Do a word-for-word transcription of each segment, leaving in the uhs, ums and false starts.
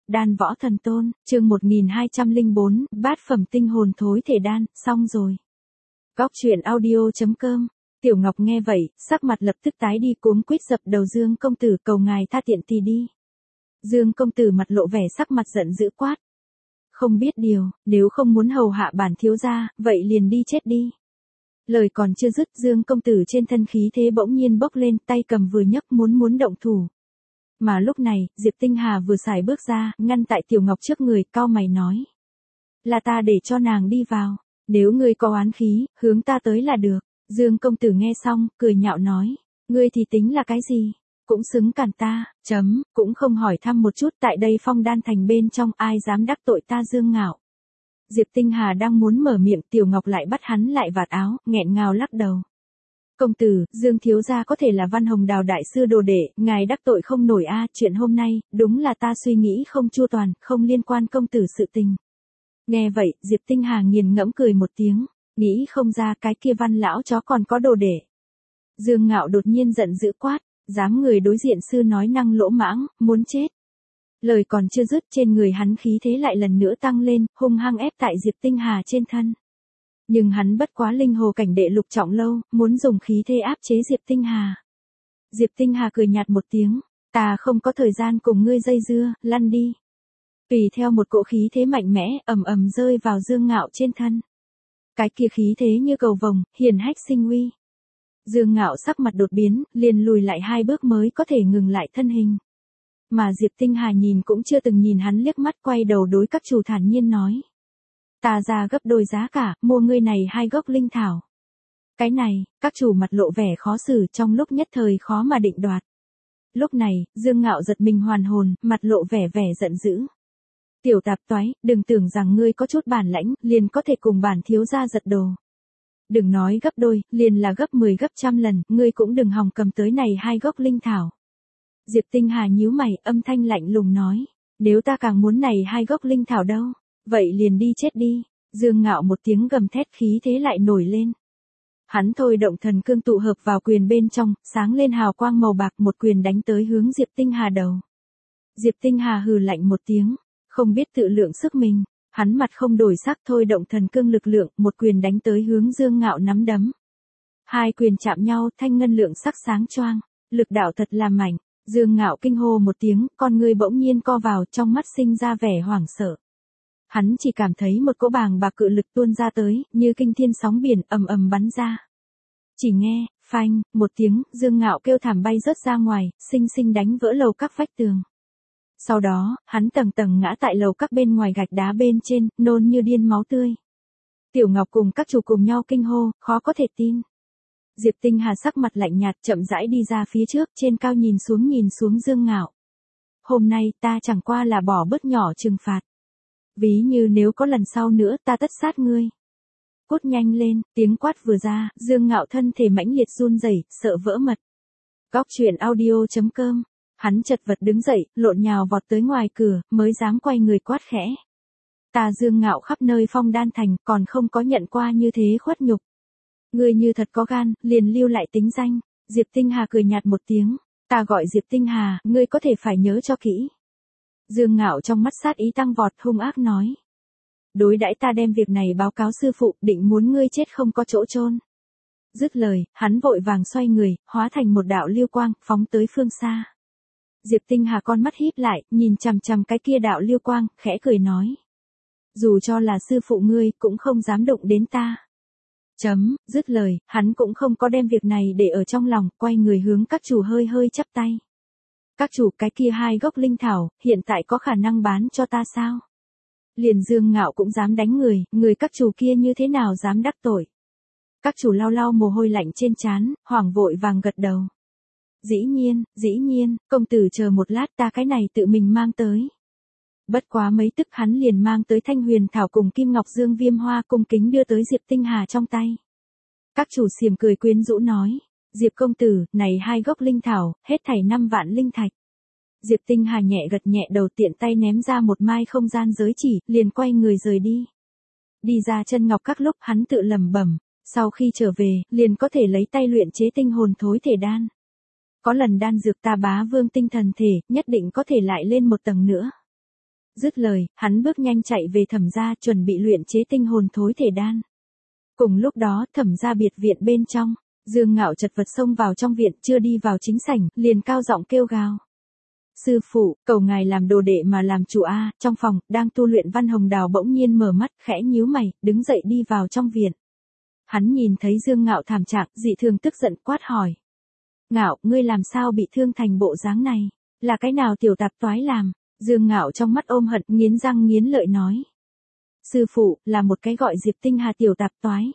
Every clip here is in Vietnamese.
Đan võ thần tôn, chương một nghìn hai trăm lẻ bốn, bát phẩm tinh hồn thối thể đan, xong rồi. Góc truyện audio chấm com. Tiểu Ngọc nghe vậy, sắc mặt lập tức tái đi, cuống quýt dập đầu Dương công tử, cầu ngài tha tiện tì đi. Dương công tử mặt lộ vẻ sắc mặt giận dữ quát. Không biết điều, nếu không muốn hầu hạ bản thiếu gia, vậy liền đi chết đi. Lời còn chưa dứt, Dương công tử trên thân khí thế bỗng nhiên bốc lên, tay cầm vừa nhấc muốn muốn động thủ. Mà lúc này, Diệp Tinh Hà vừa xài bước ra, ngăn tại Tiểu Ngọc trước người, cau mày nói. Là ta để cho nàng đi vào, nếu ngươi có oán khí, hướng ta tới là được. Dương công tử nghe xong, cười nhạo nói, ngươi thì tính là cái gì? Cũng xứng cản ta, chấm, cũng không hỏi thăm một chút, tại đây Phong Đan thành bên trong ai dám đắc tội ta Dương Ngạo. Diệp Tinh Hà đang muốn mở miệng, Tiểu Ngọc lại bắt hắn lại vạt áo, nghẹn ngào lắc đầu. Công tử, Dương thiếu gia có thể là Văn Hồng Đào đại sư đồ đệ, ngài đắc tội không nổi a, chuyện hôm nay, đúng là ta suy nghĩ không chu toàn, không liên quan công tử sự tình. Nghe vậy, Diệp Tinh Hà nghiền ngẫm cười một tiếng, nghĩ không ra cái kia Văn lão chó còn có đồ đệ. Dương Ngạo đột nhiên giận dữ quát, dám người đối diện sư nói năng lỗ mãng, muốn chết. Lời còn chưa dứt, trên người hắn khí thế lại lần nữa tăng lên, hung hăng ép tại Diệp Tinh Hà trên thân. Nhưng hắn bất quá linh hồ cảnh đệ lục trọng lâu, muốn dùng khí thế áp chế Diệp Tinh Hà. Diệp Tinh Hà cười nhạt một tiếng, ta không có thời gian cùng ngươi dây dưa, lăn đi. Tùy theo một cỗ khí thế mạnh mẽ, ầm ầm rơi vào Dương Ngạo trên thân. Cái kia khí thế như cầu vồng, hiển hách sinh uy. Dương Ngạo sắc mặt đột biến, liền lùi lại hai bước mới có thể ngừng lại thân hình. Mà Diệp Tinh Hà nhìn cũng chưa từng nhìn hắn liếc mắt, quay đầu đối các chủ thản nhiên nói. Ta ra gấp đôi giá cả, mua ngươi này hai gốc linh thảo. Cái này, các chủ mặt lộ vẻ khó xử, trong lúc nhất thời khó mà định đoạt. Lúc này, Dương Ngạo giật mình hoàn hồn, mặt lộ vẻ vẻ giận dữ. Tiểu tạp toái, đừng tưởng rằng ngươi có chút bản lãnh, liền có thể cùng bản thiếu gia giật đồ. Đừng nói gấp đôi, liền là gấp mười gấp trăm lần, ngươi cũng đừng hòng cầm tới này hai gốc linh thảo. Diệp Tinh Hà nhíu mày, âm thanh lạnh lùng nói, nếu ta càng muốn này hai gốc linh thảo đâu, vậy liền đi chết đi. Dương Ngạo một tiếng gầm thét, khí thế lại nổi lên. Hắn thôi động thần cương tụ hợp vào quyền bên trong, sáng lên hào quang màu bạc, một quyền đánh tới hướng Diệp Tinh Hà đầu. Diệp Tinh Hà hừ lạnh một tiếng, không biết tự lượng sức mình, hắn mặt không đổi sắc thôi động thần cương lực lượng, một quyền đánh tới hướng Dương Ngạo nắm đấm. Hai quyền chạm nhau, thanh ngân lượng sắc sáng choang, lực đạo thật là mạnh. Dương Ngạo kinh hô một tiếng, con người bỗng nhiên co vào, trong mắt sinh ra vẻ hoảng sợ. Hắn chỉ cảm thấy một cỗ bàng bạc cự lực tuôn ra tới, như kinh thiên sóng biển, ầm ầm bắn ra. Chỉ nghe, phanh, một tiếng, Dương Ngạo kêu thảm bay rớt ra ngoài, xinh xinh đánh vỡ lầu các vách tường. Sau đó, hắn tầng tầng ngã tại lầu các bên ngoài gạch đá bên trên, nôn như điên máu tươi. Tiểu Ngọc cùng các chủ cùng nhau kinh hô, khó có thể tin. Diệp Tinh Hà sắc mặt lạnh nhạt, chậm rãi đi ra phía trước, trên cao nhìn xuống nhìn xuống Dương Ngạo. Hôm nay, ta chẳng qua là bỏ bớt nhỏ trừng phạt. Ví như nếu có lần sau nữa, ta tất sát ngươi. Cút nhanh lên, tiếng quát vừa ra, Dương Ngạo thân thể mãnh liệt run rẩy, sợ vỡ mật. Góc truyện audio chấm com. Hắn chật vật đứng dậy, lộn nhào vọt tới ngoài cửa, mới dám quay người quát khẽ. Ta Dương Ngạo khắp nơi Phong Đan thành, còn không có nhận qua như thế khuất nhục. Ngươi như thật có gan, liền lưu lại tính danh. Diệp Tinh Hà cười nhạt một tiếng, ta gọi Diệp Tinh Hà, ngươi có thể phải nhớ cho kỹ. Dương Ngạo trong mắt sát ý tăng vọt, hung ác nói. Đối đãi ta đem việc này báo cáo sư phụ, định muốn ngươi chết không có chỗ chôn. Dứt lời, hắn vội vàng xoay người, hóa thành một đạo lưu quang, phóng tới phương xa. Diệp Tinh Hà con mắt híp lại, nhìn chằm chằm cái kia đạo lưu quang, khẽ cười nói. Dù cho là sư phụ ngươi, cũng không dám động đến ta. Chấm, dứt lời, hắn cũng không có đem việc này để ở trong lòng, quay người hướng các chủ hơi hơi chắp tay. Các chủ, cái kia hai gốc linh thảo, hiện tại có khả năng bán cho ta sao? Liền Dương Ngạo cũng dám đánh người, người các chủ kia như thế nào dám đắc tội? Các chủ lau lau mồ hôi lạnh trên trán, hoảng vội vàng gật đầu. Dĩ nhiên, dĩ nhiên, công tử chờ một lát, ta cái này tự mình mang tới. Bất quá mấy tức hắn liền mang tới Thanh Huyền thảo cùng Kim Ngọc Dương Viêm Hoa, cung kính đưa tới Diệp Tinh Hà trong tay. Các chủ xiềm cười quyến rũ nói, Diệp công tử, này hai gốc linh thảo, hết thảy năm vạn linh thạch. Diệp Tinh Hà nhẹ gật nhẹ đầu, tiện tay ném ra một mai không gian giới chỉ, liền quay người rời đi. Đi ra chân ngọc các lúc hắn tự lẩm bẩm, sau khi trở về, liền có thể lấy tay luyện chế tinh hồn thối thể đan. Có lần đan dược ta bá vương tinh thần thể, nhất định có thể lại lên một tầng nữa. Dứt lời, hắn bước nhanh chạy về Thẩm gia chuẩn bị luyện chế tinh hồn thối thể đan. Cùng lúc đó, Thẩm gia biệt viện bên trong, Dương Ngạo chật vật xông vào trong viện, chưa đi vào chính sảnh, liền cao giọng kêu gào. Sư phụ, cầu ngài làm đồ đệ mà làm chủ a. Trong phòng, đang tu luyện Văn Hồng Đào bỗng nhiên mở mắt, khẽ nhíu mày, đứng dậy đi vào trong viện. Hắn nhìn thấy Dương Ngạo thảm trạng, dị thường tức giận quát hỏi. Ngạo, ngươi làm sao bị thương thành bộ dáng này? Là cái nào tiểu tạp toái làm? Dương Ngạo trong mắt ôm hận, nghiến răng nghiến lợi nói. Sư phụ, là một cái gọi Diệp Tinh Hà tiểu tạp toái.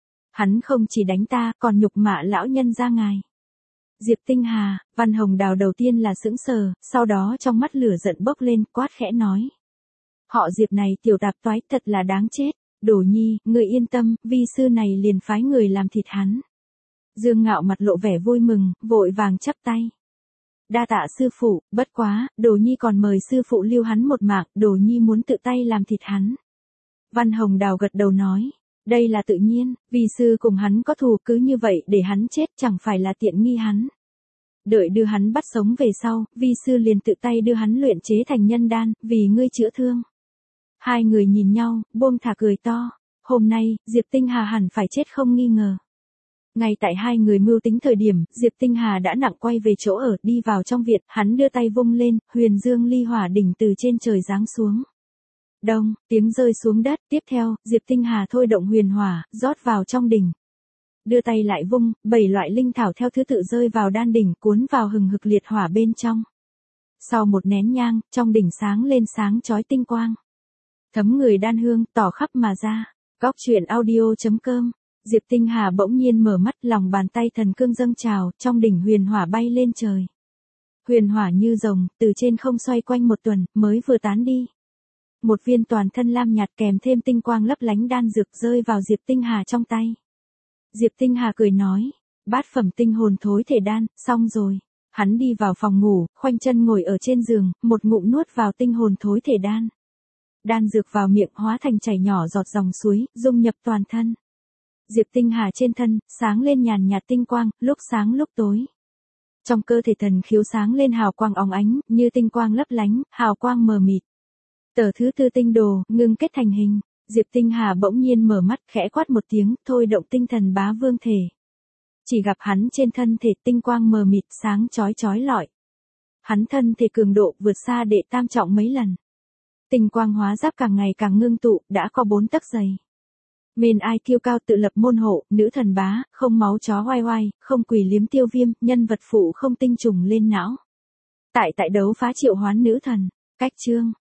Hắn không chỉ đánh ta, còn nhục mạ lão nhân gia ngài. Diệp Tinh Hà, Văn Hồng Đào đầu tiên là sững sờ, sau đó trong mắt lửa giận bốc lên, quát khẽ nói. Họ Diệp này tiểu tạp toái thật là đáng chết. Đồ nhi, ngươi yên tâm, vi sư này liền phái người làm thịt hắn. Dương Ngạo mặt lộ vẻ vui mừng, vội vàng chắp tay. Đa tạ sư phụ, bất quá, Đồ nhi còn mời sư phụ lưu hắn một mạng, Đồ nhi muốn tự tay làm thịt hắn. Văn Hồng Đào gật đầu nói. Đây là tự nhiên, vì sư cùng hắn có thù, cứ như vậy để hắn chết chẳng phải là tiện nghi hắn. Đợi đưa hắn bắt sống về sau, vi sư liền tự tay đưa hắn luyện chế thành nhân đan, vì ngươi chữa thương. Hai người nhìn nhau, buông thả cười to. Hôm nay, Diệp Tinh Hà hẳn phải chết không nghi ngờ. Ngay tại hai người mưu tính thời điểm, Diệp Tinh Hà đã nặng quay về chỗ ở, đi vào trong viện, hắn đưa tay vung lên, huyền dương ly hỏa đỉnh từ trên trời giáng xuống. Đông, tiếng rơi xuống đất, tiếp theo, Diệp Tinh Hà thôi động huyền hỏa, rót vào trong đỉnh. Đưa tay lại vung, bảy loại linh thảo theo thứ tự rơi vào đan đỉnh, cuốn vào hừng hực liệt hỏa bên trong. Sau một nén nhang, trong đỉnh sáng lên sáng chói tinh quang. Thấm người đan hương, tỏ khắp mà ra. Góc truyện audio chấm com. Diệp Tinh Hà bỗng nhiên mở mắt, lòng bàn tay thần cương dâng trào, trong đỉnh huyền hỏa bay lên trời. Huyền hỏa như rồng, từ trên không xoay quanh một tuần, mới vừa tán đi. Một viên toàn thân lam nhạt kèm thêm tinh quang lấp lánh đan dược rơi vào Diệp Tinh Hà trong tay. Diệp Tinh Hà cười nói, bát phẩm tinh hồn thối thể đan, xong rồi. Hắn đi vào phòng ngủ, khoanh chân ngồi ở trên giường, một ngụm nuốt vào tinh hồn thối thể đan. Đan dược vào miệng hóa thành chảy nhỏ giọt dòng suối, dung nhập toàn thân. Diệp Tinh Hà trên thân, sáng lên nhàn nhạt tinh quang, lúc sáng lúc tối. Trong cơ thể thần khiếu sáng lên hào quang óng ánh, như tinh quang lấp lánh, hào quang mờ mịt. Tờ thứ tư tinh đồ, ngưng kết thành hình. Diệp Tinh Hà bỗng nhiên mở mắt, khẽ quát một tiếng, thôi động tinh thần bá vương thể. Chỉ gặp hắn trên thân thể tinh quang mờ mịt, sáng chói chói lọi. Hắn thân thể cường độ vượt xa đệ tam trọng mấy lần. Tinh quang hóa giáp càng ngày càng ngưng tụ, đã có bốn tấc dày. Mền ai kiêu cao tự lập môn hộ, nữ thần bá, không máu chó oai oai, không quỷ liếm tiêu viêm, nhân vật phụ không tinh trùng lên não. Tại tại đấu phá triệu hoán nữ thần, cách chương.